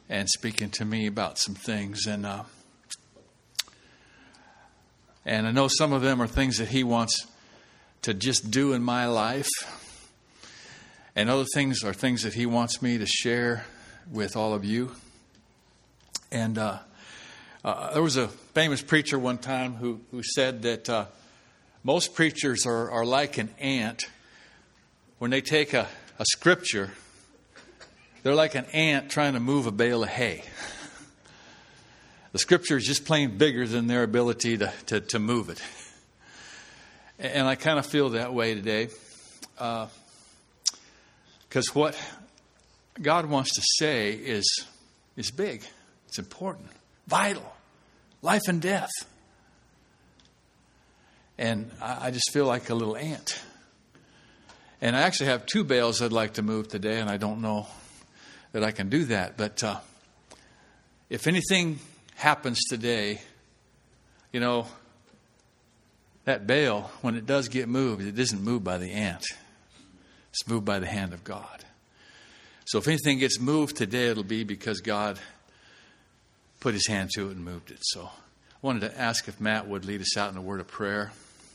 and speaking to me about some things. And I know some of them are things that He wants to just do in my life. And other things are things that He wants me to share with all of you. And there was a famous preacher one time who said that most preachers are like an ant. When they take a scripture, they're like an ant trying to move a bale of hay. The scripture is just plain bigger than their ability to move it. And I kind of feel that way today. Because what God wants to say is big. It's important. Vital. Life and death. And I just feel like a little ant. And I actually have 2 bales I'd like to move today, and I don't know that I can do that. But if anything happens today, you know, that bale, when it does get moved, it isn't moved by the ant. It's moved by the hand of God. So if anything gets moved today, it'll be because God put His hand to it and moved it. So I wanted to ask if Matt would lead us out in a word of prayer.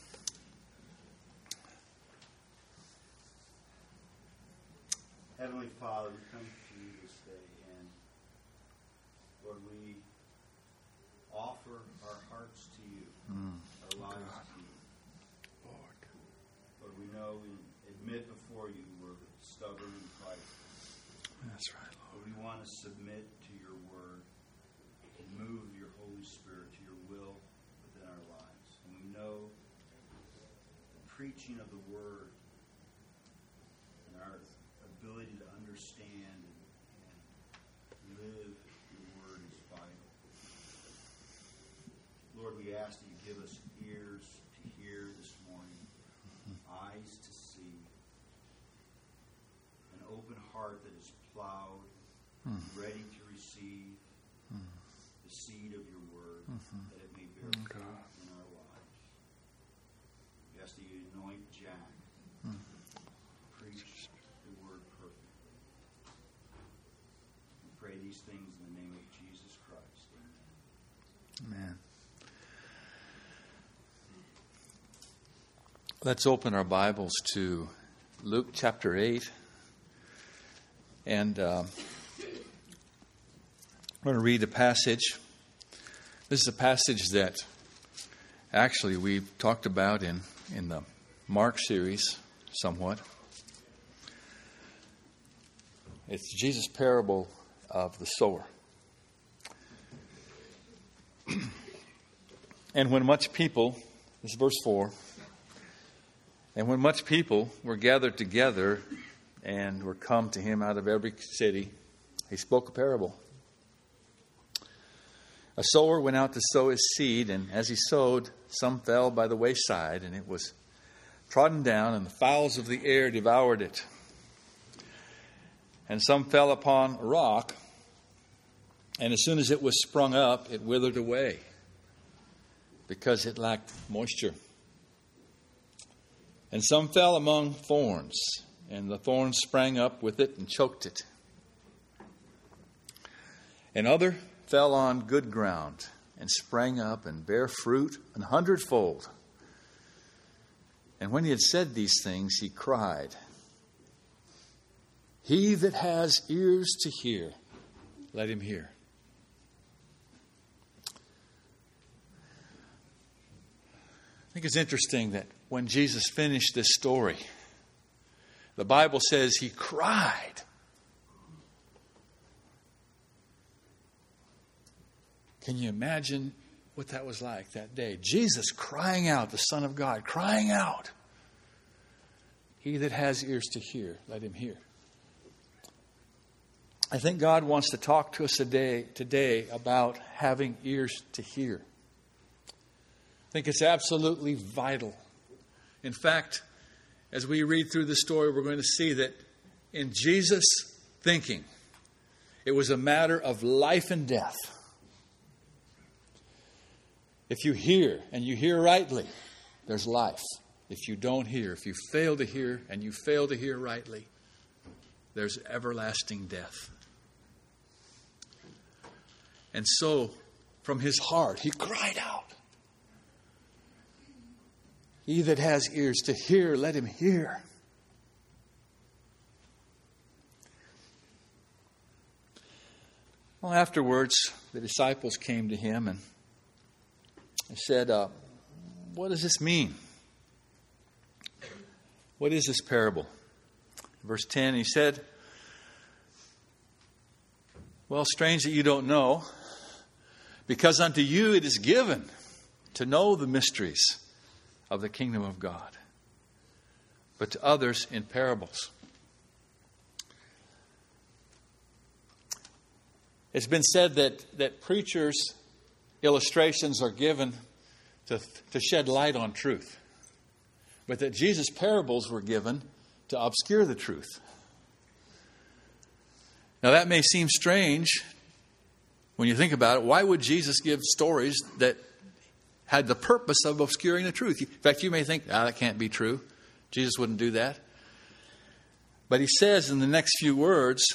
Heavenly Father, we come to you this day, and Lord, we offer our hearts to you, our lives to you. Lord, we know we admit before you we're stubborn and prideful. That's right, Lord. But we want to submit to your word and move your Holy Spirit to your will within our lives. And we know the preaching of the word and our ability to understand and live your word is vital. Lord, we ask that you give us ears to hear this morning, eyes to see, an open heart that is plowed, ready to receive the seed of your word, that it may bear fruit in our lives. We ask that you anoint Jack to preach the word perfectly. We pray these things in the name of Jesus Christ. Amen. Amen. Let's open our Bibles to Luke chapter 8. And I'm going to read a passage. This is a passage that actually we've talked about in the Mark series somewhat. It's Jesus' parable of the sower. And when much people, this is verse 4, and when much people were gathered together and were come to him out of every city, he spoke a parable. A sower went out to sow his seed, and as he sowed, some fell by the wayside, and it was trodden down, and the fowls of the air devoured it. And some fell upon a rock, and as soon as it was sprung up, it withered away, because it lacked moisture. And some fell among thorns, and the thorns sprang up with it and choked it. And other fell on good ground, and sprang up and bare fruit 100-fold. And when he had said these things, he cried, "He that has ears to hear, let him hear." I think it's interesting that when Jesus finished this story, the Bible says he cried. Can you imagine what that was like that day? Jesus crying out, the Son of God, crying out. He that has ears to hear, let him hear. I think God wants to talk to us today about having ears to hear. I think it's absolutely vital. In fact, as we read through the story, we're going to see that in Jesus' thinking, it was a matter of life and death. If you hear, and you hear rightly, there's life. If you don't hear, if you fail to hear, and you fail to hear rightly, there's everlasting death. And so, from his heart, he cried out. He that has ears to hear, let him hear. Well, afterwards, the disciples came to him and said, what does this mean? What is this parable? Verse 10, he said, well, strange that you don't know, because unto you it is given to know the mysteries of the kingdom of God, but to others in parables. It's been said that preachers' illustrations are given to shed light on truth, but that Jesus' parables were given to obscure the truth. Now that may seem strange when you think about it. Why would Jesus give stories that had the purpose of obscuring the truth? In fact, you may think, that can't be true. Jesus wouldn't do that. But he says in the next few words,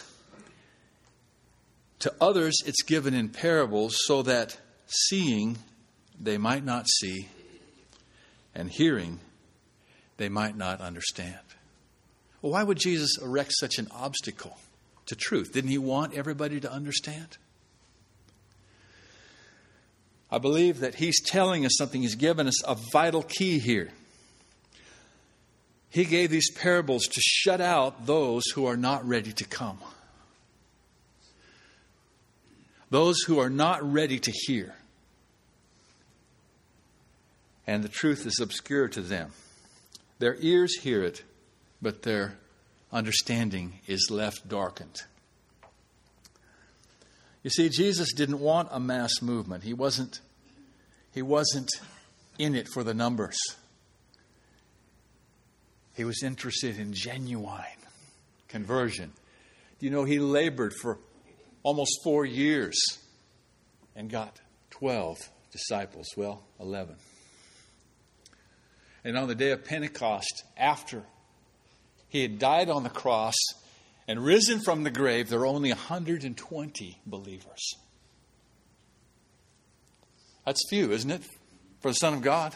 to others it's given in parables, so that seeing they might not see, and hearing they might not understand. Well, why would Jesus erect such an obstacle to truth? Didn't he want everybody to understand? I believe that he's telling us something. He's given us a vital key here. He gave these parables to shut out those who are not ready to come. Those who are not ready to hear. And the truth is obscure to them. Their ears hear it, but their understanding is left darkened. You see, Jesus didn't want a mass movement. He wasn't in it for the numbers. He was interested in genuine conversion. You know, he labored for almost 4 years and got 12 disciples. Well, 11. And on the day of Pentecost, after he had died on the cross and risen from the grave, there were only 120 believers. That's few, isn't it, for the Son of God?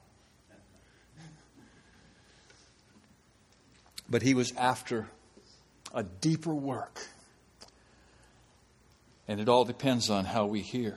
But he was after a deeper work. And it all depends on how we hear.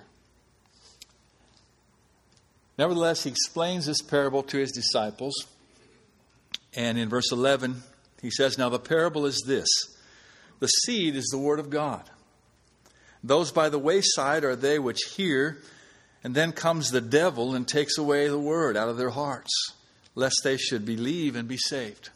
Nevertheless, he explains this parable to his disciples. And in verse 11, he says, now the parable is this. The seed is the word of God. Those by the wayside are they which hear, and then comes the devil and takes away the word out of their hearts, lest they should believe and be saved.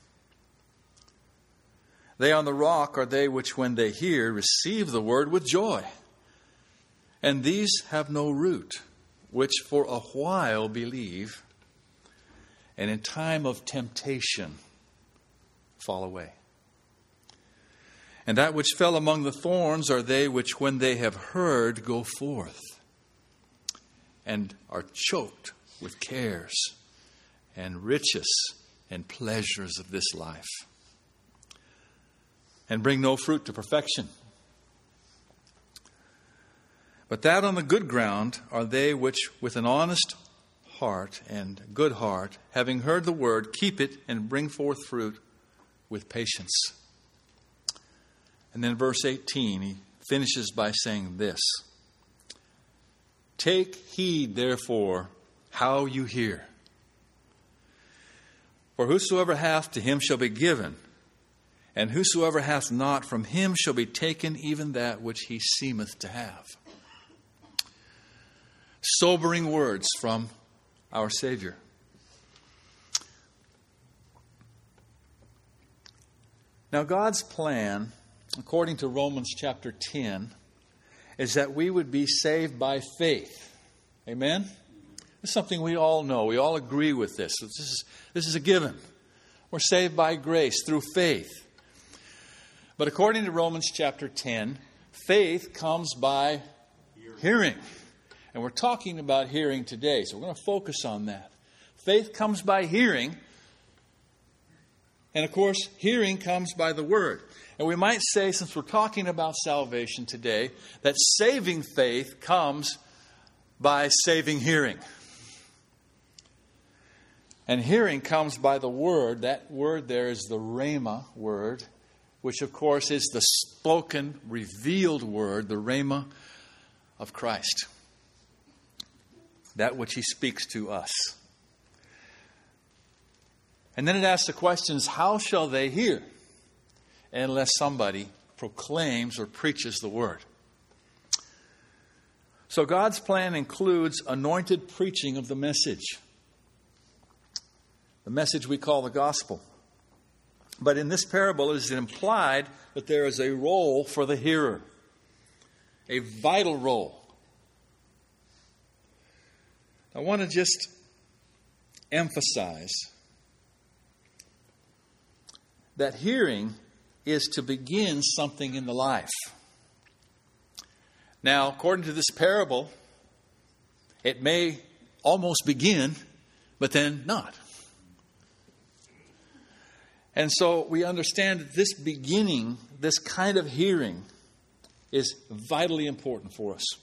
They on the rock are they which, when they hear, receive the word with joy. And these have no root, which for a while believe, and in time of temptation fall away. And that which fell among the thorns are they which, when they have heard, go forth, and are choked with cares and riches and pleasures of this life, and bring no fruit to perfection. But that on the good ground are they which, with an honest heart and good heart, having heard the word, keep it and bring forth fruit with patience. And then verse 18, he finishes by saying this. Take heed, therefore, how you hear. For whosoever hath, to him shall be given, and whosoever hath not, from him shall be taken even that which he seemeth to have. Sobering words from our Savior. Now, God's plan, according to Romans chapter 10, is that we would be saved by faith. Amen? It's something we all know. We all agree with this. This is a given. We're saved by grace through faith. But according to Romans chapter 10, faith comes by hearing. And we're talking about hearing today, so we're going to focus on that. Faith comes by hearing, And of course, hearing comes by the word. And we might say, since we're talking about salvation today, that saving faith comes by saving hearing. And hearing comes by the word. That word there is the rhema word, which of course is the spoken, revealed word, the rhema of Christ. That which he speaks to us. And then it asks the questions, how shall they hear unless somebody proclaims or preaches the word? So God's plan includes anointed preaching of the message we call the gospel. But in this parable, it is implied that there is a role for the hearer, a vital role. I want to just emphasize that hearing is to begin something in the life. Now, according to this parable, it may almost begin, but then not. And so we understand that this beginning, this kind of hearing, is vitally important for us.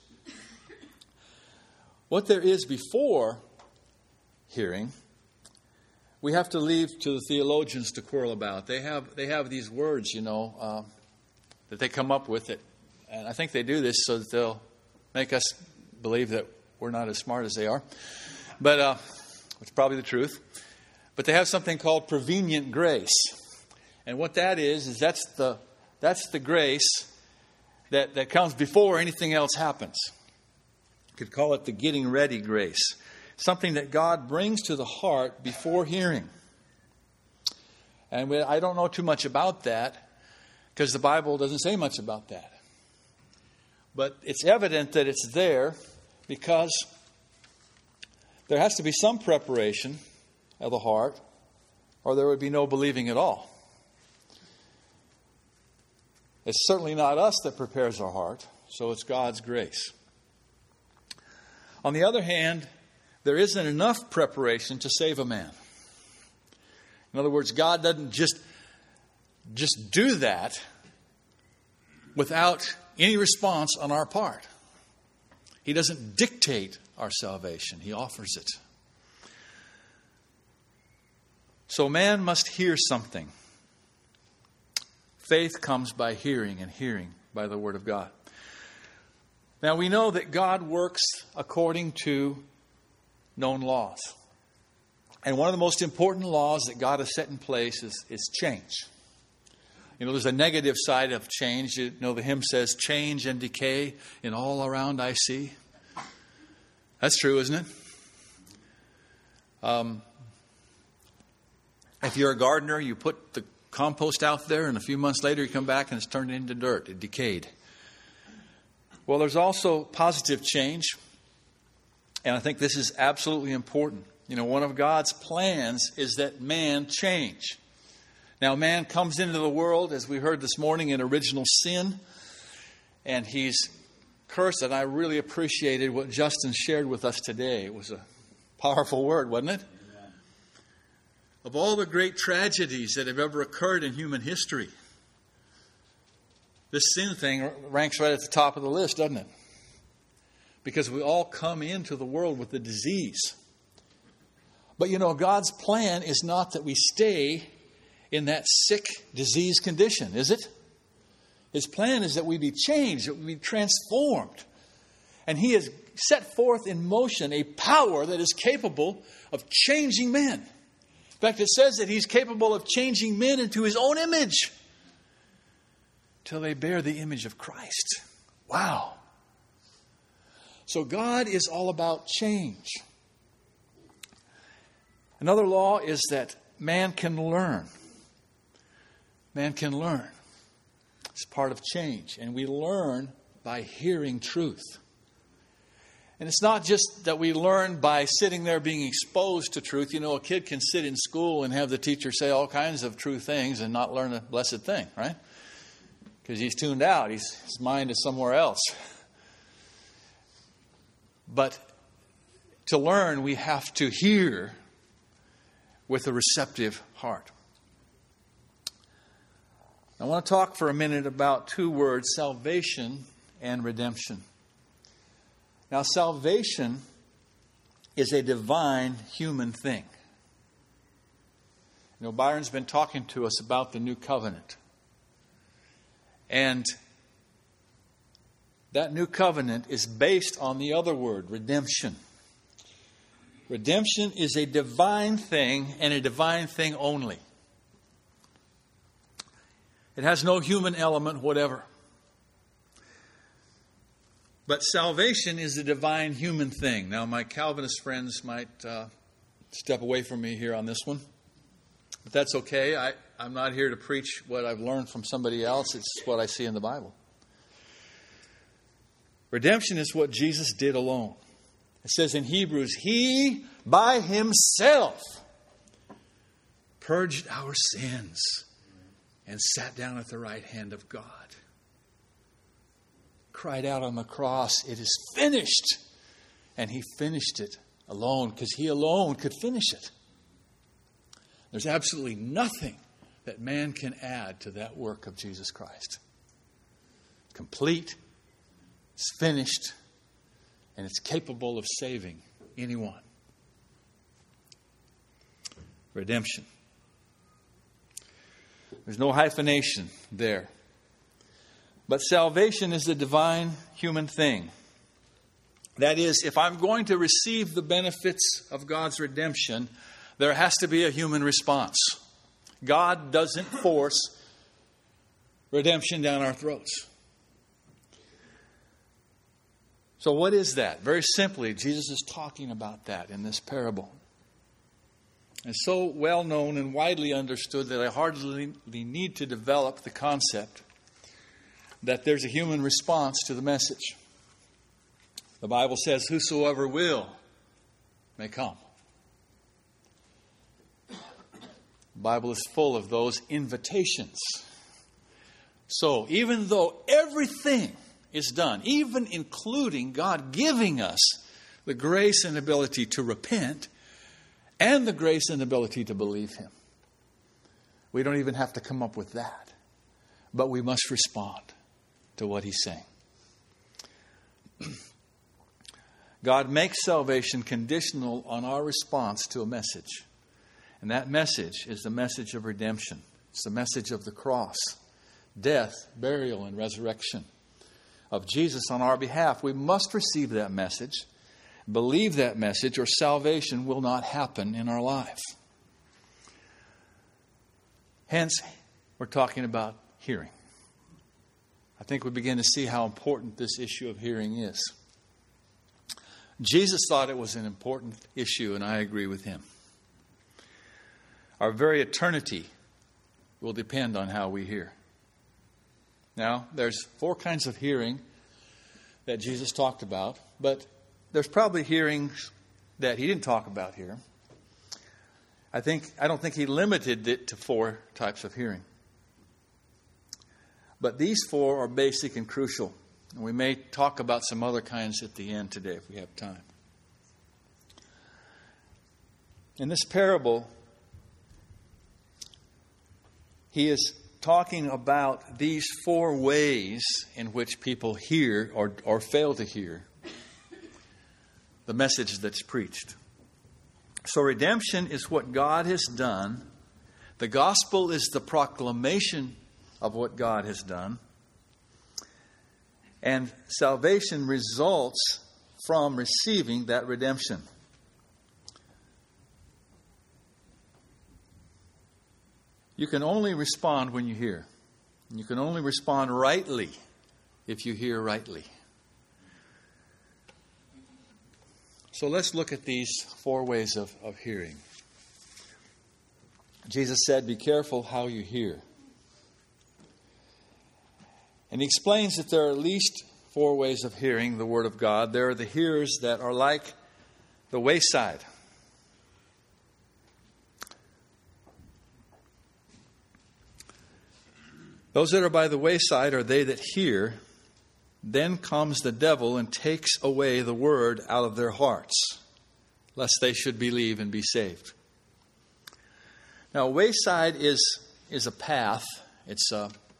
What there is before hearing, we have to leave to the theologians to quarrel about. They have these words, that they come up with it. And I think they do this so that they'll make us believe that we're not as smart as they are. But, which is probably the truth. But they have something called prevenient grace. And what that is that's the grace that comes before anything else happens. You could call it the getting ready grace. Something that God brings to the heart before hearing. And I don't know too much about that because the Bible doesn't say much about that. But it's evident that it's there because there has to be some preparation of the heart, or there would be no believing at all. It's certainly not us that prepares our heart, so it's God's grace. On the other hand, there isn't enough preparation to save a man. In other words, God doesn't just do that without any response on our part. He doesn't dictate our salvation. He offers it. So man must hear something. Faith comes by hearing, and hearing by the Word of God. Now we know that God works according to known laws. And one of the most important laws that God has set in place is change. There's a negative side of change. The hymn says, change and decay in all around I see. That's true, isn't it? If you're a gardener, you put the compost out there, and a few months later you come back and it's turned into dirt. It decayed. Well, there's also positive change. And I think this is absolutely important. One of God's plans is that man change. Now, man comes into the world, as we heard this morning, in original sin. And he's cursed. And I really appreciated what Justin shared with us today. It was a powerful word, wasn't it? Amen. Of all the great tragedies that have ever occurred in human history, this sin thing ranks right at the top of the list, doesn't it? Because we all come into the world with the disease. But God's plan is not that we stay in that sick, diseased condition, is it? His plan is that we be changed, that we be transformed. And He has set forth in motion a power that is capable of changing men. In fact, it says that He's capable of changing men into His own image till they bear the image of Christ. Wow. So God is all about change. Another law is that man can learn. Man can learn. It's part of change. And we learn by hearing truth. And it's not just that we learn by sitting there being exposed to truth. A kid can sit in school and have the teacher say all kinds of true things and not learn a blessed thing, right? Because he's tuned out. His mind is somewhere else. But to learn, we have to hear with a receptive heart. I want to talk for a minute about two words, salvation and redemption. Now, salvation is a divine human thing. You know, Byron's been talking to us about the new covenant. And that new covenant is based on the other word, redemption. Redemption is a divine thing and a divine thing only. It has no human element whatever. But salvation is a divine human thing. Now, my Calvinist friends might step away from me here on this one. But that's okay. I'm not here to preach what I've learned from somebody else. It's what I see in the Bible. Redemption is what Jesus did alone. It says in Hebrews, He by Himself purged our sins and sat down at the right hand of God. Cried out on the cross, it is finished. And He finished it alone because He alone could finish it. There's absolutely nothing that man can add to that work of Jesus Christ. Complete, it's finished, and it's capable of saving anyone. Redemption. There's no hyphenation there. But salvation is a divine human thing. That is, if I'm going to receive the benefits of God's redemption, there has to be a human response. God doesn't force redemption down our throats. So what is that? Very simply, Jesus is talking about that in this parable. It's so well known and widely understood that I hardly need to develop the concept that there's a human response to the message. The Bible says, whosoever will may come. The Bible is full of those invitations. So even though everything is done, even including God giving us the grace and ability to repent and the grace and ability to believe Him, we don't even have to come up with that. But we must respond to what He's saying. God makes salvation conditional on our response to a message. And that message is the message of redemption. It's the message of the cross, death, burial, and resurrection of Jesus on our behalf. We must receive that message, believe that message, or salvation will not happen in our life. Hence, we're talking about hearing. I think we begin to see how important this issue of hearing is. Jesus thought it was an important issue, and I agree with Him. Our very eternity will depend on how we hear. Now, there's 4 kinds of hearing that Jesus talked about, but there's probably hearings that He didn't talk about here. I don't think He limited it to 4 types of hearing. But these 4 are basic and crucial. And we may talk about some other kinds at the end today if we have time. In this parable, He is talking about these 4 ways in which people hear or fail to hear the message that's preached. So redemption is what God has done. The gospel is the proclamation of what God has done. And salvation results from receiving that redemption. You can only respond when you hear. You can only respond rightly if you hear rightly. So let's look at these 4 ways of hearing. Jesus said, be careful how you hear. And He explains that there are at least 4 ways of hearing the Word of God. There are the hearers that are like the wayside. Those that are by the wayside are they that hear. Then comes the devil and takes away the word out of their hearts, lest they should believe and be saved. Now, wayside is a path. It's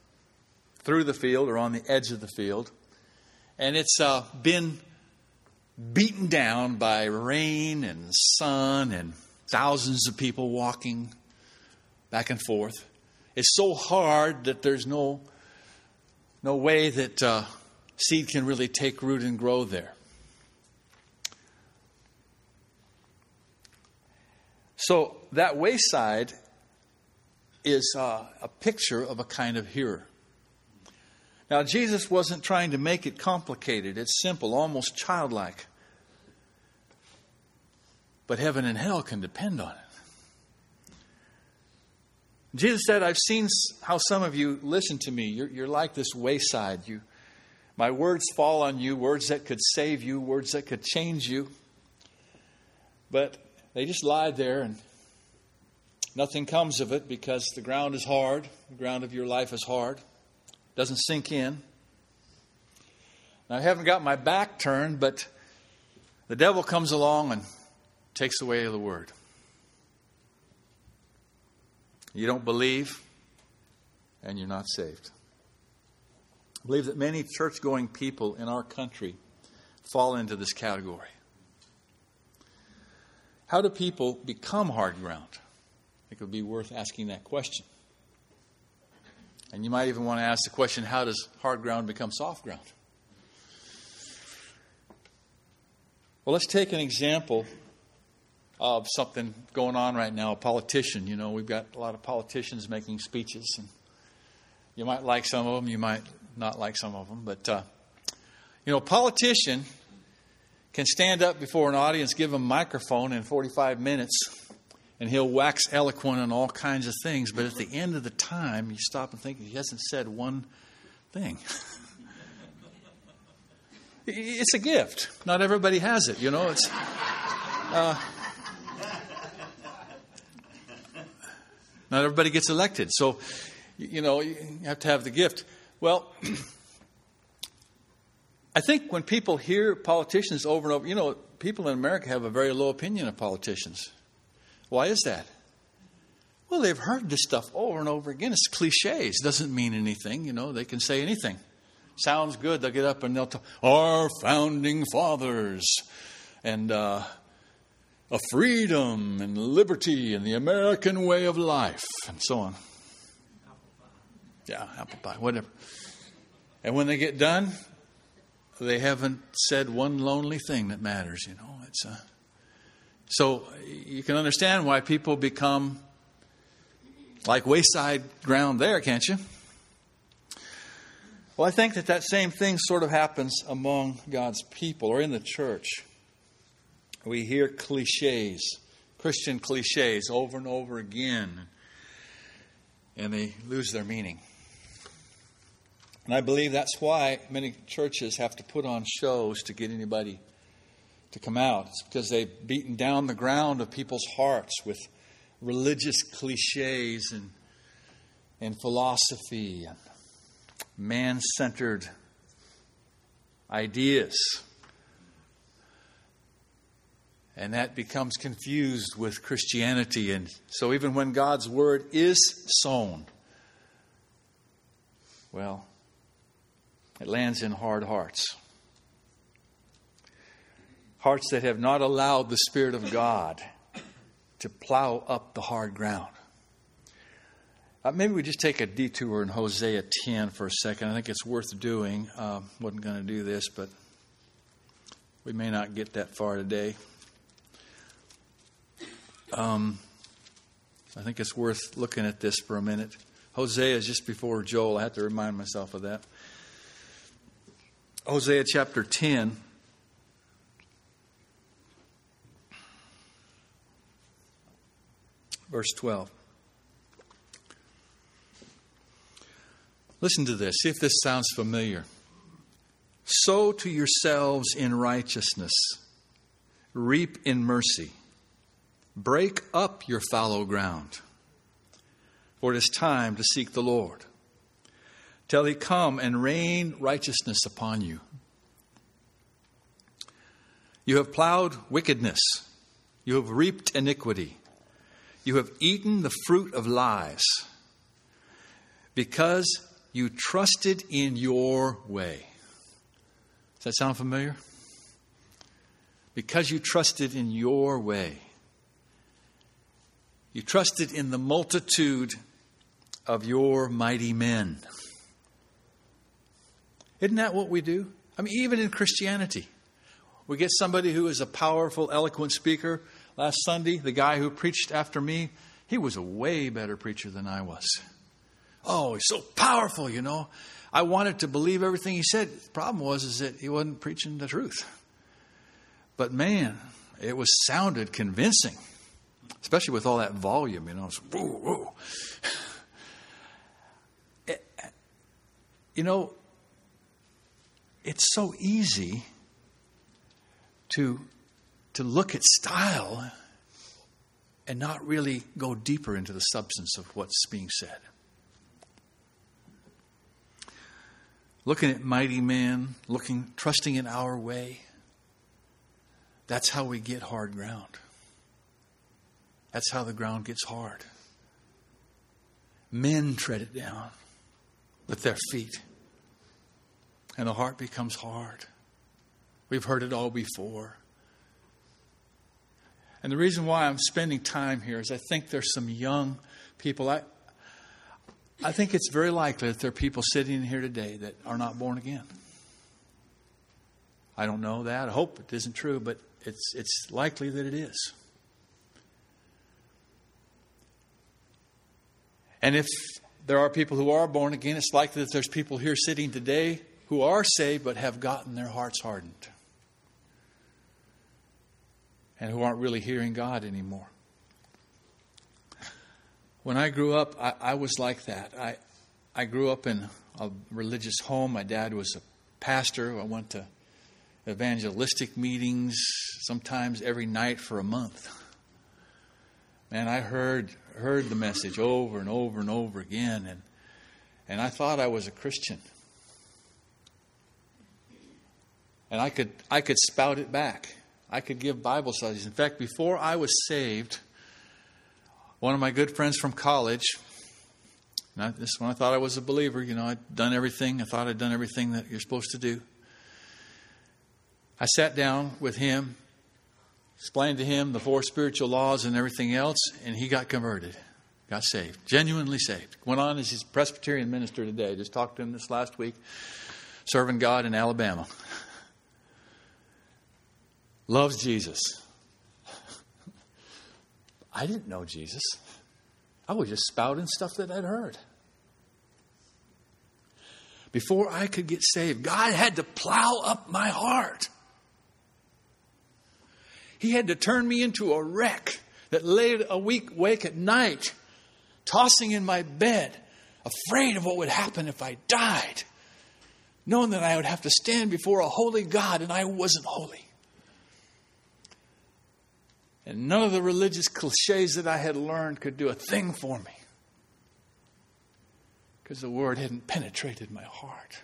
through the field or on the edge of the field. And it's been beaten down by rain and sun and thousands of people walking back and forth. It's so hard that there's no way that seed can really take root and grow there. So that wayside is a picture of a kind of hearer. Now, Jesus wasn't trying to make it complicated. It's simple, almost childlike. But heaven and hell can depend on it. Jesus said, I've seen how some of you listen to me. You're like this wayside. My words fall on you, words that could save you, words that could change you. But they just lie there and nothing comes of it because the ground is hard. The ground of your life is hard. Doesn't sink in. Now, I haven't got my back turned, but the devil comes along and takes away the word. You don't believe, and you're not saved. I believe that many church-going people in our country fall into this category. How do people become hard ground? I think it would be worth asking that question. And you might even want to ask the question, how does hard ground become soft ground? Well, let's take an example of something going on right now. A politician, we've got a lot of politicians making speeches. And you might like some of them, you might not like some of them. But, a politician can stand up before an audience, give them a microphone in 45 minutes, and he'll wax eloquent on all kinds of things. But at the end of the time, you stop and think, he hasn't said one thing. It's a gift. Not everybody has it, It's not everybody gets elected. So, you have to have the gift. Well, I think when people hear politicians over and over, people in America have a very low opinion of politicians. Why is that? Well, they've heard this stuff over and over again. It's cliches. Doesn't mean anything. They can say anything. Sounds good. They'll get up and they'll talk, our founding fathers and a freedom and liberty and the American way of life and so on. Yeah, apple pie, whatever. And when they get done, they haven't said one lonely thing that matters, So you can understand why people become like wayside ground there, can't you? Well, I think that same thing sort of happens among God's people or in the church. We hear cliches, Christian cliches over and over again, and they lose their meaning. And I believe that's why many churches have to put on shows to get anybody to come out. It's because they've beaten down the ground of people's hearts with religious cliches and philosophy and man-centered ideas. And that becomes confused with Christianity. And so even when God's word is sown, well, it lands in hard hearts. Hearts that have not allowed the Spirit of God to plow up the hard ground. Maybe we just take a detour in Hosea 10 for a second. I think it's worth doing. Wasn't going to do this, but we may not get that far today. I think it's worth looking at this for a minute. Hosea is just before Joel. I have to remind myself of that. Hosea chapter 10. Verse 12. Listen to this. See if this sounds familiar. Sow to yourselves in righteousness. Reap in mercy. Break up your fallow ground. For it is time to seek the Lord, till he come and rain righteousness upon you. You have plowed wickedness. You have reaped iniquity. You have eaten the fruit of lies. Because you trusted in your way. Does that sound familiar? Because you trusted in your way. You trusted in the multitude of your mighty men. Isn't that what we do? I mean, even in Christianity. We get somebody who is a powerful, eloquent speaker. Last Sunday, the guy who preached after me, he was a way better preacher than I was. Oh, he's so powerful, you know. I wanted to believe everything he said. The problem was that he wasn't preaching the truth. But man, it sounded convincing. Especially with all that volume, you know. It's, whoa, whoa. You know, it's so easy to look at style and not really go deeper into the substance of what's being said. Looking at mighty men, trusting in our way, that's how we get hard ground. That's how the ground gets hard. Men tread it down with their feet. And the heart becomes hard. We've heard it all before. And the reason why I'm spending time here is I think there's some young people. I think it's very likely that there are people sitting here today that are not born again. I don't know that. I hope it isn't true, but it's likely that it is. And if there are people who are born again, it's likely that there's people here sitting today who are saved but have gotten their hearts hardened. And who aren't really hearing God anymore. When I grew up, I was like that. I grew up in a religious home. My dad was a pastor. I went to evangelistic meetings sometimes every night for a month. Man, I heard the message over and over and over again, and I thought I was a Christian. And I could spout it back. I could give Bible studies. In fact, before I was saved, one of my good friends from college, this when I thought I was a believer, you know, I'd done everything. I thought I'd done everything that you're supposed to do. I sat down with him, explained to him the 4 spiritual laws and everything else, and he got converted, got saved, genuinely saved. Went on as his Presbyterian minister today. Just talked to him this last week, serving God in Alabama. Loves Jesus. I didn't know Jesus. I was just spouting stuff that I'd heard. Before I could get saved, God had to plow up my heart. He had to turn me into a wreck that laid awake at night, tossing in my bed, afraid of what would happen if I died, knowing that I would have to stand before a holy God and I wasn't holy. And none of the religious cliches that I had learned could do a thing for me. Because the word hadn't penetrated my heart.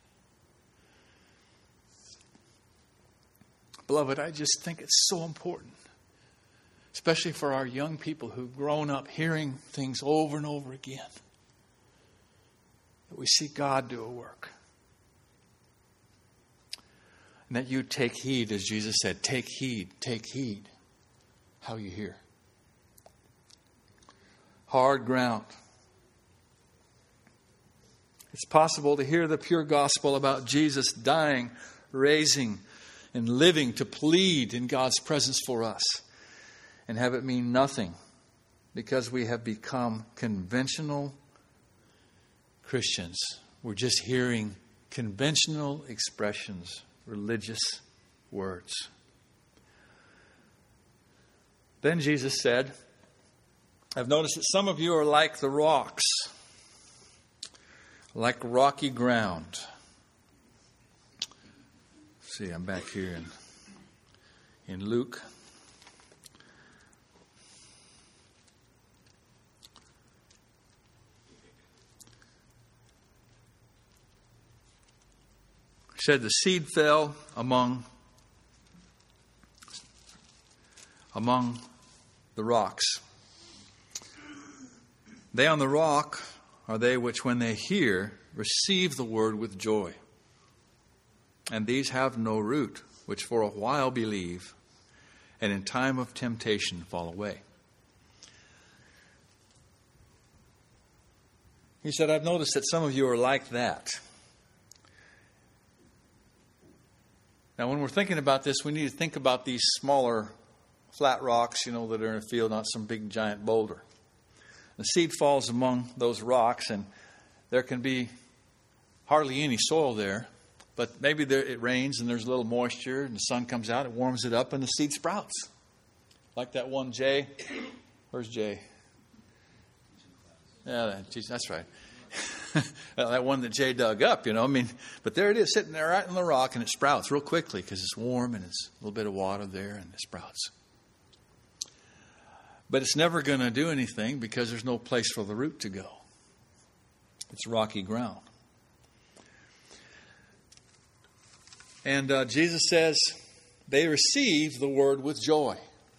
Beloved, I just think it's so important. Especially for our young people who've grown up hearing things over and over again. That we see God do a work. And that you take heed, as Jesus said, take heed how you hear. Hard ground. It's possible to hear the pure gospel about Jesus dying, raising, and living to plead in God's presence for us and have it mean nothing because we have become conventional Christians. We're just hearing conventional expressions, religious words. Then Jesus said, I've noticed that some of you are like the rocks, like rocky ground. See, I'm back here in Luke. He said the seed fell among the rocks. They on the rock are they which when they hear, receive the word with joy. And these have no root, which for a while believe, and in time of temptation fall away. He said, I've noticed that some of you are like that. Now, when we're thinking about this, we need to think about these smaller flat rocks, that are in a field, not some big giant boulder. The seed falls among those rocks, and there can be hardly any soil there, but maybe it rains and there's a little moisture, and the sun comes out, it warms it up, and the seed sprouts. Like that one Jay. Where's Jay? Yeah, that's right. That one that Jay dug up, but there it is, sitting there right in the rock, and it sprouts real quickly because it's warm and it's a little bit of water there, and it sprouts. But it's never going to do anything because there's no place for the root to go. It's rocky ground. And Jesus says they receive the word with joy.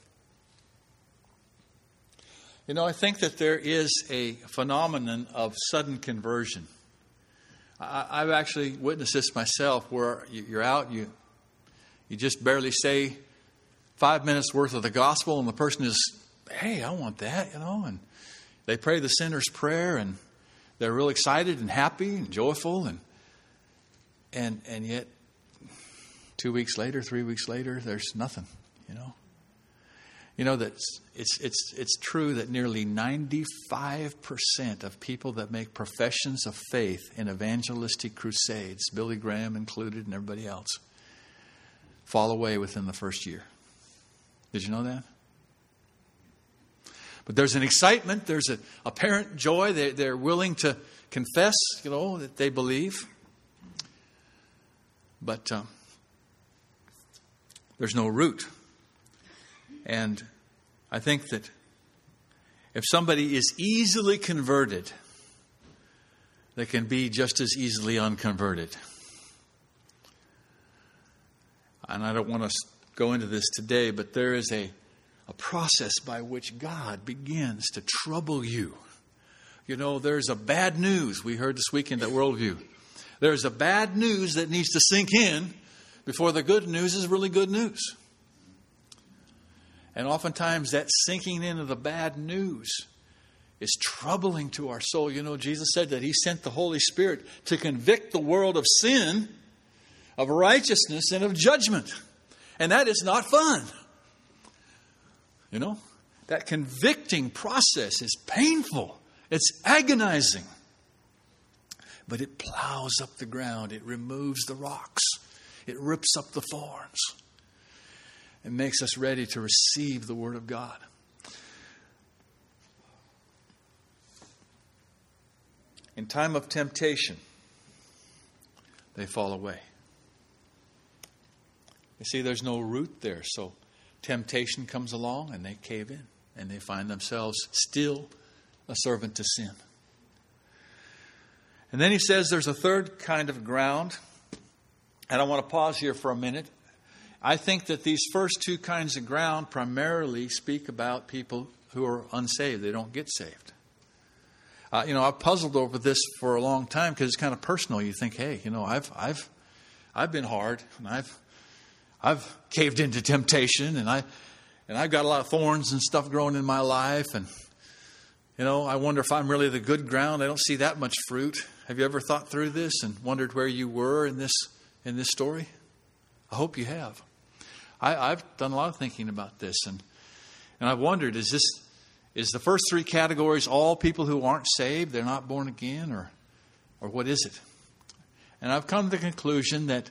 I think that there is a phenomenon of sudden conversion. I've actually witnessed this myself, where you're out, you just barely say 5 minutes worth of the gospel, and the person is, hey, I want that, and they pray the sinner's prayer, and they're real excited and happy and joyful, and yet 2 weeks later, 3 weeks later, there's nothing, that it's true that nearly 95% of people that make professions of faith in evangelistic crusades, Billy Graham included and everybody else, fall away within the first year. Did you know that? But there's an excitement, there's an apparent joy. They're willing to confess, that they believe. But there's no root. And I think that if somebody is easily converted, they can be just as easily unconverted. And I don't want to go into this today, but there is a process by which God begins to trouble you. There's a bad news. We heard this weekend at Worldview. There's a bad news that needs to sink in before the good news is really good news. And oftentimes that sinking into the bad news is troubling to our soul. Jesus said that He sent the Holy Spirit to convict the world of sin, of righteousness, and of judgment. And that is not fun. That convicting process is painful. It's agonizing. But it plows up the ground. It removes the rocks. It rips up the thorns. It makes us ready to receive the Word of God. In time of temptation, they fall away. You see, there's no root there, so temptation comes along and they cave in and they find themselves still a servant to sin. And then he says there's a third kind of ground. And I want to pause here for a minute. I think that these first two kinds of ground primarily speak about people who are unsaved. They don't get saved. I've puzzled over this for a long time because it's kind of personal. You think, hey, I've been hard and I've caved into temptation, and I've got a lot of thorns and stuff growing in my life, and I wonder if I'm really the good ground. I don't see that much fruit. Have you ever thought through this and wondered where you were in this story? I hope you have. I've done a lot of thinking about this, and I've wondered, is the first three categories all people who aren't saved, they're not born again, or what is it? And I've come to the conclusion that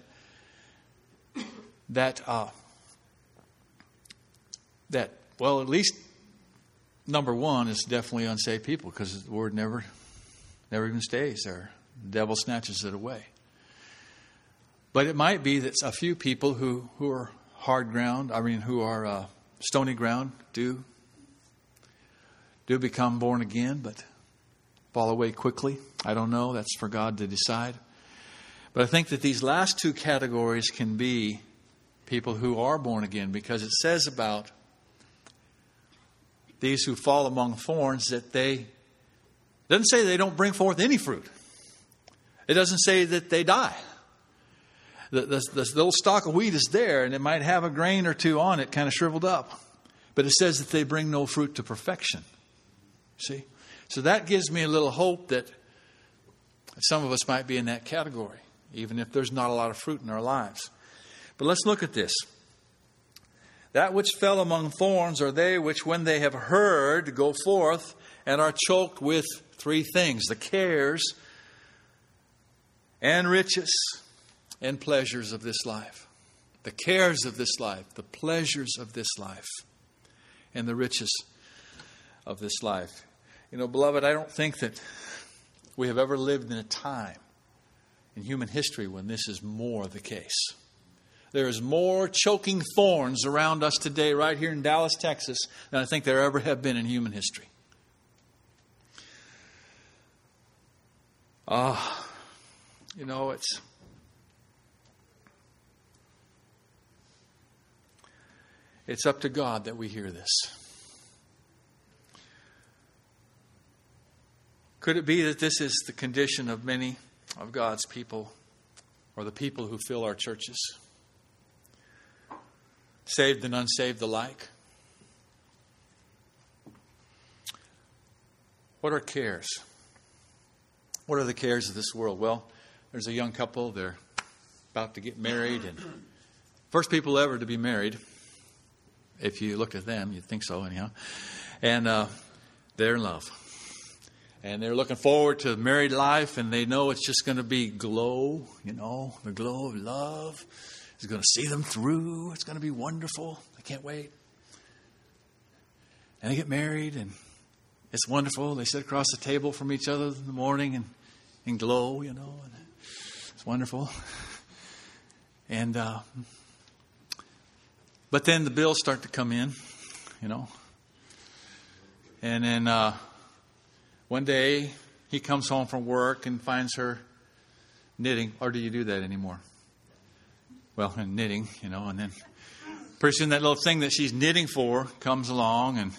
at least number one is definitely unsaved people, because the word never even stays there. The devil snatches it away. But it might be that a few people who are hard ground, who are stony ground, do become born again, but fall away quickly. I don't know. That's for God to decide. But I think that these last two categories can be people who are born again, because it says about these who fall among thorns that doesn't say they don't bring forth any fruit. It doesn't say that they die. The little stalk of wheat is there, and it might have a grain or two on it, kind of shriveled up. But it says that they bring no fruit to perfection. See? So that gives me a little hope that some of us might be in that category, even if there's not a lot of fruit in our lives. But let's look at this. That which fell among thorns are they which, when they have heard, go forth and are choked with three things: the cares and riches and pleasures of this life. The cares of this life, the pleasures of this life, and the riches of this life. You know, beloved, I don't think that we have ever lived in a time in human history when this is more the case. There is more choking thorns around us today, right here in Dallas, Texas, than I think there ever have been in human history. You know, it's up to God that we hear this. Could it be that this is the condition of many of God's people, or the people who fill our churches? Saved and unsaved alike. What are cares? What are the cares of this world? Well, there's a young couple. They're about to get married. And first people ever to be married. If you looked at them, you'd think so anyhow. And they're in love. And they're looking forward to married life. And they know it's just going to be glow. You know, the glow of love is going to see them through. It's going to be wonderful. I can't wait. And they get married, and it's wonderful. They sit across the table from each other in the morning and glow, you know. And it's wonderful. And but then the bills start to come in, you know. And then one day he comes home from work and finds her knitting. Or do you do that anymore? Well, and knitting, you know, and then pretty soon that little thing that she's knitting for comes along, and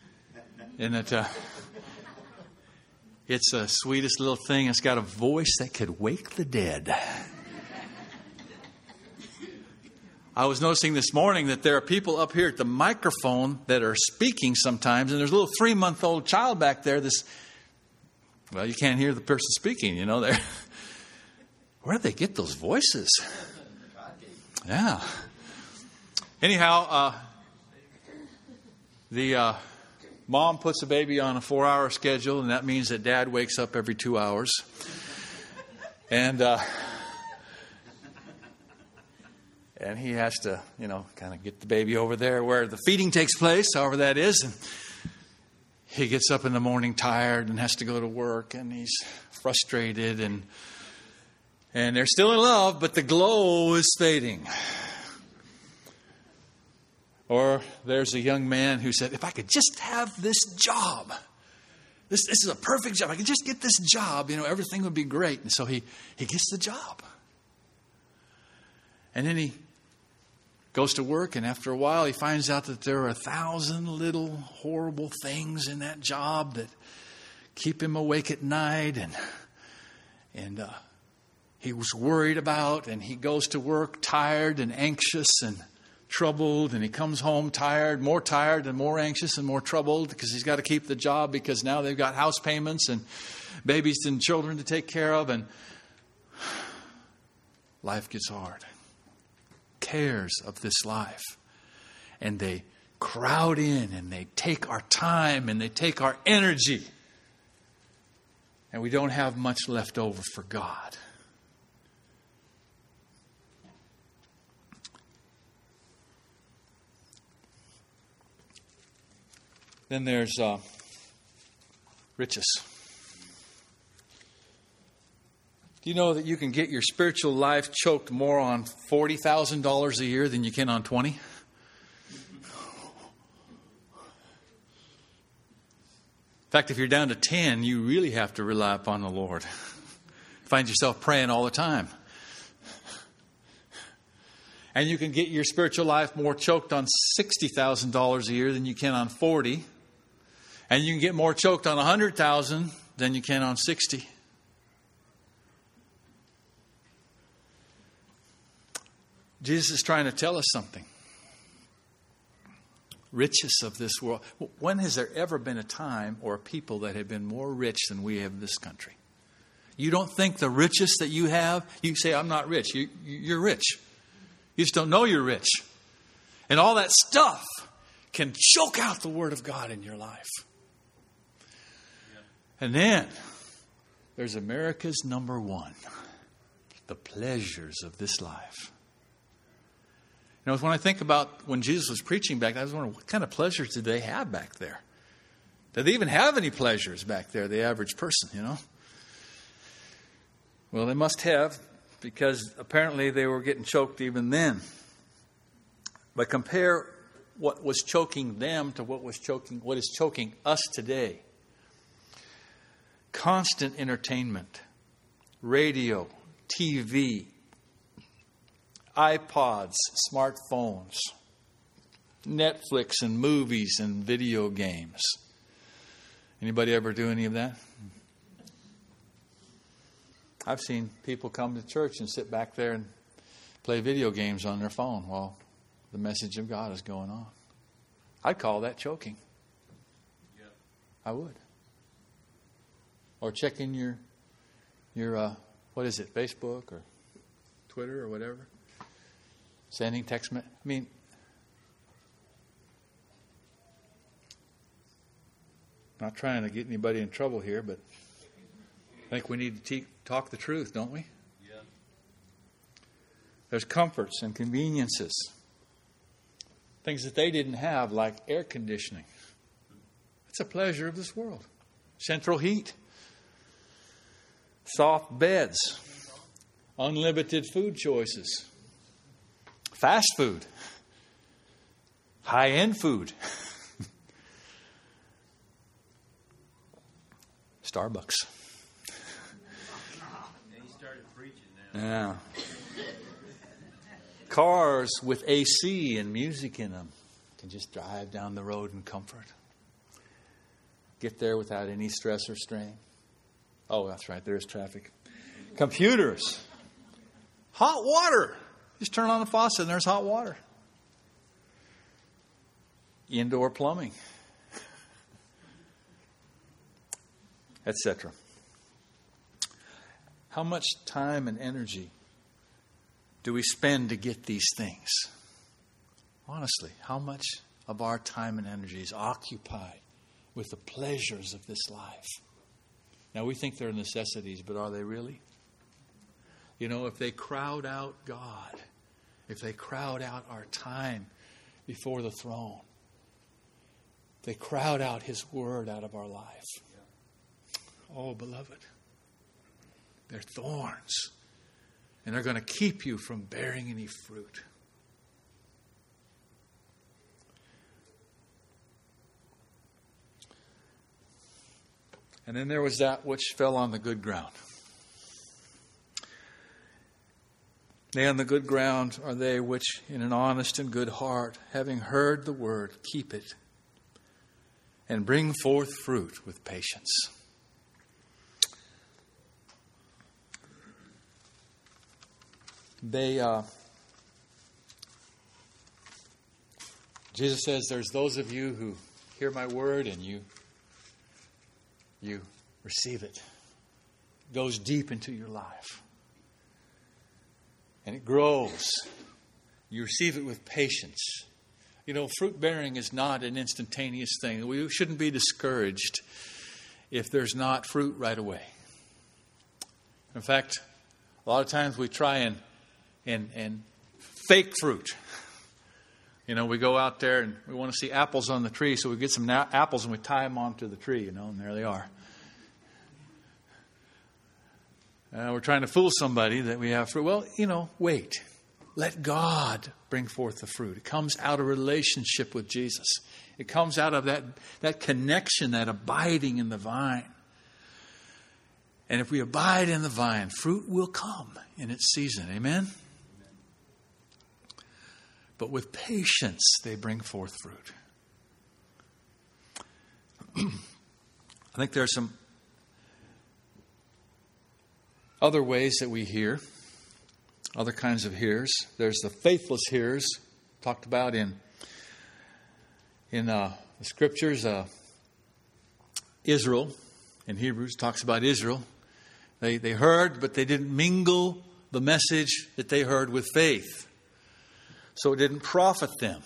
it's the sweetest little thing. It's got a voice that could wake the dead. I was noticing this morning that there are people up here at the microphone that are speaking sometimes, and there's a little 3-month-old child back there. Well, you can't hear the person speaking, you know. Where do they get those voices? Yeah. Anyhow, the mom puts the baby on a 4-hour schedule, and that means that dad wakes up every 2 hours. And he has to, you know, kind of get the baby over there where the feeding takes place, however that is. And he gets up in the morning tired and has to go to work, and he's frustrated, and they're still in love, but the glow is fading. Or there's a young man who said, if I could just have this job, this is a perfect job. I could just get this job, you know, everything would be great. And so he gets the job. And then he goes to work, and after a while he finds out that there are 1,000 little horrible things in that job that keep him awake at night, and he was worried about, and he goes to work tired and anxious and troubled, and he comes home tired and more anxious and more troubled because he's got to keep the job, because now they've got house payments and babies and children to take care of, and life gets hard. Cares of this life. And they crowd in, and they take our time, and they take our energy. And we don't have much left over for God. Then there's riches. Do you know that you can get your spiritual life choked more on $40,000 a year than you can on 20? In fact, if you're down to 10, you really have to rely upon the Lord. Find yourself praying all the time. And you can get your spiritual life more choked on $60,000 a year than you can on 40. And you can get more choked on 100,000 than you can on 60. Jesus is trying to tell us something. Riches of this world. When has there ever been a time or a people that have been more rich than we have in this country? You don't think the riches that you have, you say, I'm not rich. You're rich. You just don't know you're rich. And all that stuff can choke out the Word of God in your life. And then there's America's number one, the pleasures of this life. You know, when I think about when Jesus was preaching back then, I was wondering, what kind of pleasures did they have back there? Did they even have any pleasures back there, the average person, you know? Well, they must have, because apparently they were getting choked even then. But compare what was choking them to what is choking us today. Constant entertainment, radio, TV, iPods, smartphones, Netflix and movies and video games. Anybody ever do any of that? I've seen people come to church and sit back there and play video games on their phone while the message of God is going on. I'd call that choking. Yeah. I would. Or checking your what is it, Facebook or Twitter or whatever. Sending text messages. I mean, not trying to get anybody in trouble here, but I think we need to talk the truth, don't we? Yeah. There's comforts and conveniences. Things that they didn't have, like air conditioning. It's a pleasure of this world. Central heat. Soft beds. Unlimited food choices. Fast food. High-end food. Starbucks. He started preaching now. Yeah. Cars with AC and music in them. Can just drive down the road in comfort. Get there without any stress or strain. Oh, that's right. There's traffic. Computers. Hot water. Just turn on the faucet and there's hot water. Indoor plumbing. Etc. How much time and energy do we spend to get these things? Honestly, how much of our time and energy is occupied with the pleasures of this life? Now, we think they're necessities, but are they really? You know, if they crowd out God, if they crowd out our time before the throne, if they crowd out His Word out of our life, oh, beloved, they're thorns. And they're going to keep you from bearing any fruit. And then there was that which fell on the good ground. They on the good ground are they which in an honest and good heart, having heard the word, keep it, and bring forth fruit with patience. Jesus says there's those of you who hear my word and you receive it. It goes deep into your life. And it grows. You receive it with patience. You know, fruit bearing is not an instantaneous thing. We shouldn't be discouraged if there's not fruit right away. In fact, a lot of times we try and fake fruit. You know, we go out there and we want to see apples on the tree, so we get some apples and we tie them onto the tree, you know, and there they are. We're trying to fool somebody that we have fruit. Well, you know, wait. Let God bring forth the fruit. It comes out of relationship with Jesus. It comes out of that connection, that abiding in the vine. And if we abide in the vine, fruit will come in its season. Amen? But with patience, they bring forth fruit. I think there are some other ways that we hear other kinds of hearers. There's the faithless hearers, talked about in the Scriptures. Israel, in Hebrews, talks about Israel. They heard, but they didn't mingle the message that they heard with faith. So it didn't profit them.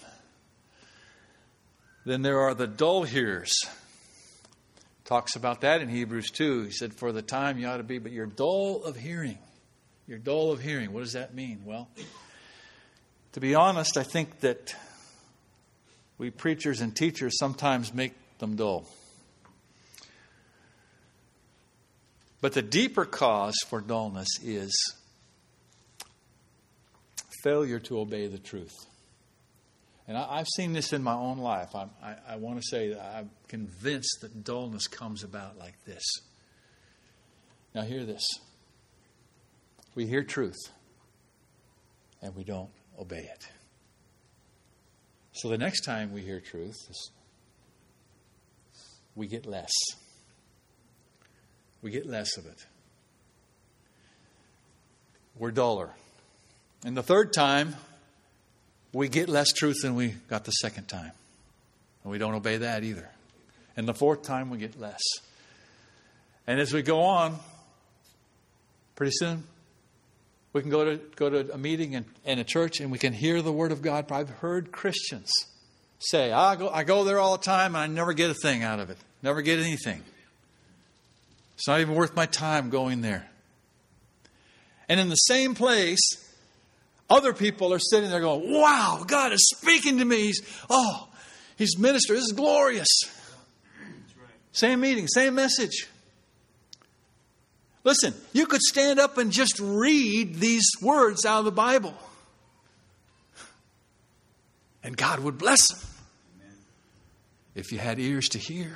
Then there are the dull hearers. Talks about that in Hebrews 2. He said, for the time you ought to be, but you're dull of hearing. You're dull of hearing. What does that mean? Well, to be honest, I think that we preachers and teachers sometimes make them dull. But the deeper cause for dullness is failure to obey the truth. And I've seen this in my own life. I want to say that I'm convinced that dullness comes about like this. Now hear this. We hear truth and we don't obey it. So the next time we hear truth, we get less. We get less of it. We're duller. And the third time, we get less truth than we got the second time. And we don't obey that either. And the fourth time, we get less. And as we go on, pretty soon, we can go to a meeting in a church and we can hear the Word of God. I've heard Christians say, I go there all the time and I never get a thing out of it. Never get anything. It's not even worth my time going there. And in the same place, other people are sitting there going, wow, God is speaking to me. He's minister. This is glorious. That's right. Same meeting, same message. Listen, you could stand up and just read these words out of the Bible. And God would bless them. Amen. If you had ears to hear.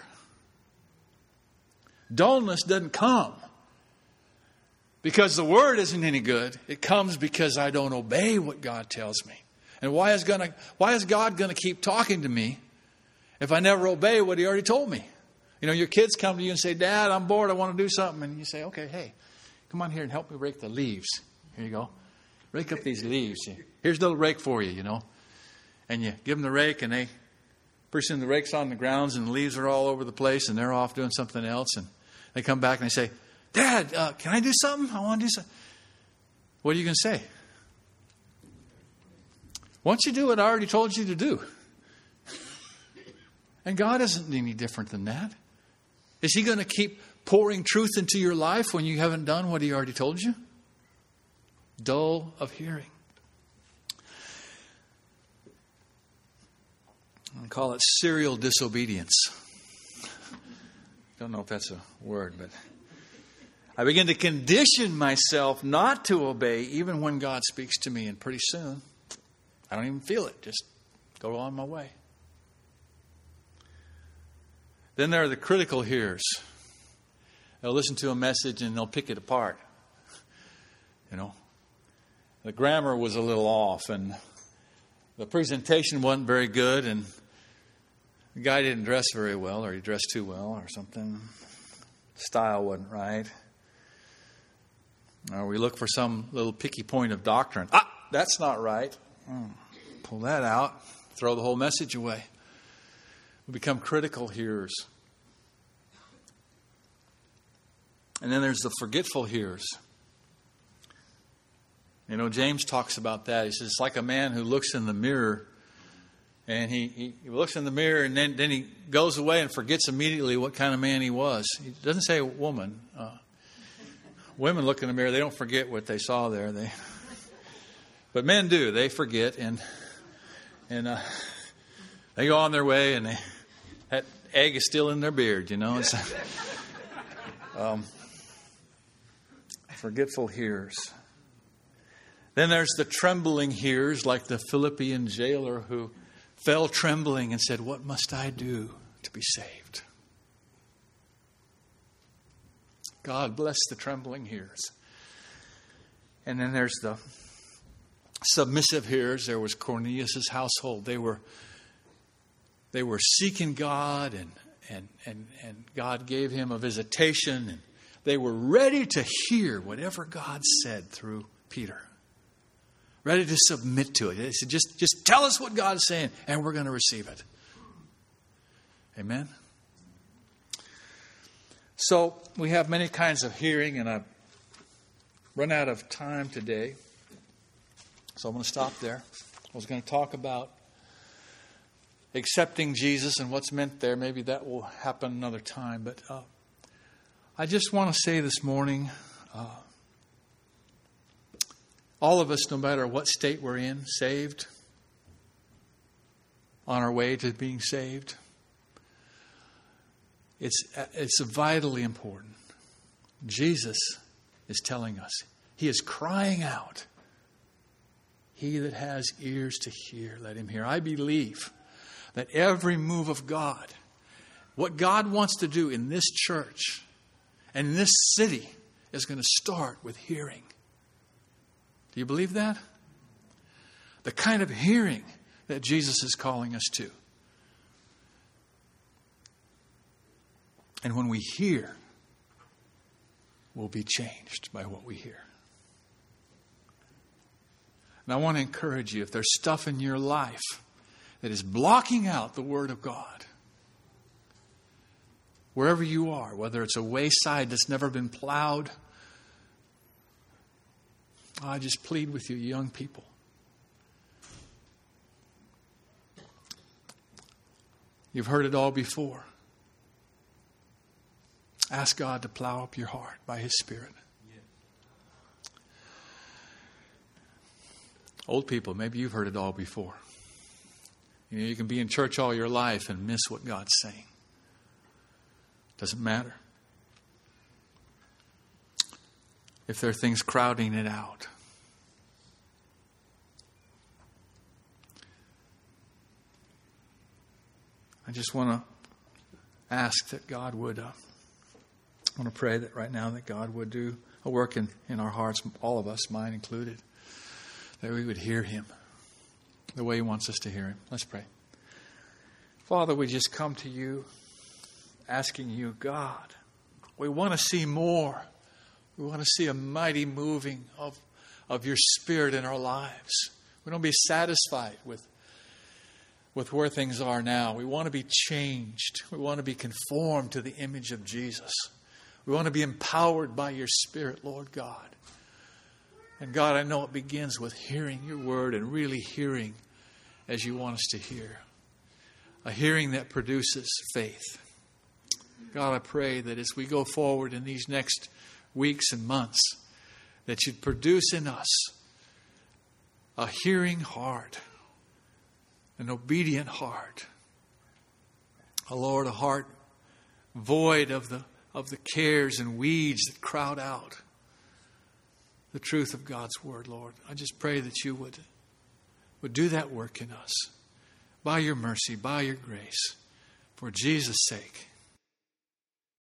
Dullness doesn't come because the Word isn't any good. It comes because I don't obey what God tells me. And why is God going to keep talking to me if I never obey what He already told me? You know, your kids come to you and say, Dad, I'm bored. I want to do something. And you say, okay, hey, come on here and help me rake the leaves. Here you go. Rake up these leaves. Here's a little rake for you, you know. And you give them the rake and pretty soon the rake's on the grounds and the leaves are all over the place and they're off doing something else. And they come back and they say, Dad, can I do something? I want to do something. What are you going to say? Why don't you do what I already told you to do? And God isn't any different than that. Is He going to keep pouring truth into your life when you haven't done what He already told you? Dull of hearing. I call it serial disobedience. Don't know if that's a word, but I begin to condition myself not to obey even when God speaks to me. And pretty soon, I don't even feel it. Just go on my way. Then there are the critical hearers. They'll listen to a message and they'll pick it apart. You know, the grammar was a little off and the presentation wasn't very good and the guy didn't dress very well, or he dressed too well or something. Style wasn't right. Or we look for some little picky point of doctrine. That's not right. Pull that out. Throw the whole message away. We become critical hearers. And then there's the forgetful hearers. You know, James talks about that. He says it's like a man who looks in the mirror and he looks in the mirror and then he goes away and forgets immediately what kind of man he was. He doesn't say a woman. Women look in the mirror, they don't forget what they saw there. But men do. They forget and they go on their way and that egg is still in their beard, you know. It's, forgetful hearers. Then there's the trembling hearers, like the Philippian jailer who fell trembling and said, "What must I do to be saved?" God bless the trembling hearers. And then there's the submissive hearers. There was Cornelius' household. They were seeking God and God gave him a visitation and they were ready to hear whatever God said through Peter. ready to submit to it. They said, just tell us what God's saying, and we're going to receive it. Amen? So we have many kinds of hearing, and I've run out of time today. So I'm going to stop there. I was going to talk about accepting Jesus and what's meant there. Maybe that will happen another time. But I just want to say this morning, all of us, no matter what state we're in, saved, on our way to being saved, it's vitally important. Jesus is telling us. He is crying out. He that has ears to hear, let him hear. I believe that every move of God, what God wants to do in this church and in this city, is going to start with hearing. Do you believe that? The kind of hearing that Jesus is calling us to. And when we hear, we'll be changed by what we hear. And I want to encourage you, if there's stuff in your life that is blocking out the Word of God, wherever you are, whether it's a wayside that's never been plowed, I just plead with you, young people. You've heard it all before. Ask God to plow up your heart by His Spirit. Old people, maybe you've heard it all before. You know, you can be in church all your life and miss what God's saying. Doesn't matter. If there are things crowding it out. I just want to ask that God would, I want to pray that right now that God would do a work in our hearts, all of us, mine included, that we would hear Him the way He wants us to hear Him. Let's pray. Father, we just come to You asking You, God, we want to see more. We want to see a mighty moving of Your Spirit in our lives. We don't be satisfied with where things are now. We want to be changed. We want to be conformed to the image of Jesus. We want to be empowered by Your Spirit, Lord God. And God, I know it begins with hearing Your Word and really hearing as You want us to hear. A hearing that produces faith. God, I pray that as we go forward in these next weeks and months, that You'd produce in us a hearing heart, an obedient heart. Oh Lord, a heart void of the cares and weeds that crowd out the truth of God's Word, Lord. I just pray that You would do that work in us by Your mercy, by Your grace, for Jesus' sake.